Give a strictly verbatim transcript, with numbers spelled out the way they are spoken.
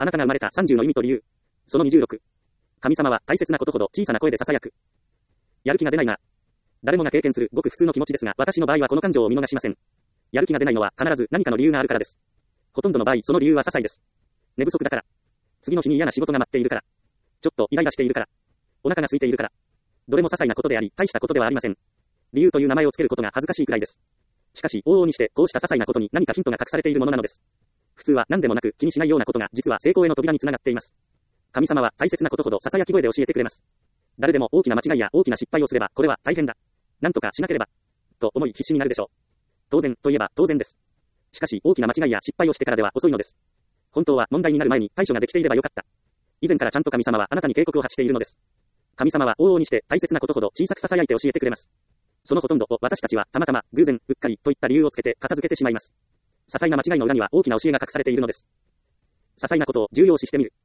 あなたが生まれたさんじゅうの意味と理由。そのにじゅうろく。神様は大切なことほど小さな声で囁く。やる気が出ないが。誰もが経験するごく普通の気持ちですが、私の場合はこの感情を見逃しません。やる気が出ないのは必ず何かの理由があるからです。ほとんどの場合、その理由は些細です。寝不足だから。次の日に嫌な仕事が待っているから。ちょっとイライラしているから。お腹が空いているから。どれも些細なことであり、大したことではありません。理由という名前をつけることが恥ずかしいくらいです。しかし、往々にしてこうした些細なことに何かヒントが隠されているものなのです。普通は何でもなく気にしないようなことが実は成功への扉につながっています。神様は大切なことほど囁き声で教えてくれます。誰でも大きな間違いや大きな失敗をすれば、これは大変だ。なんとかしなければ。と思い必死になるでしょう。当然といえば当然です。しかし大きな間違いや失敗をしてからでは遅いのです。本当は問題になる前に対処ができていればよかった。以前からちゃんと神様はあなたに警告を発しているのです。神様は往々にして大切なことほど小さく囁いて教えてくれます。そのほとんどを私たちはたまたま、偶然、うっかりといった理由をつけて片付けてしまいます。些細な間違いの裏には大きな教えが隠されているのです。些細なことを重要視してみる。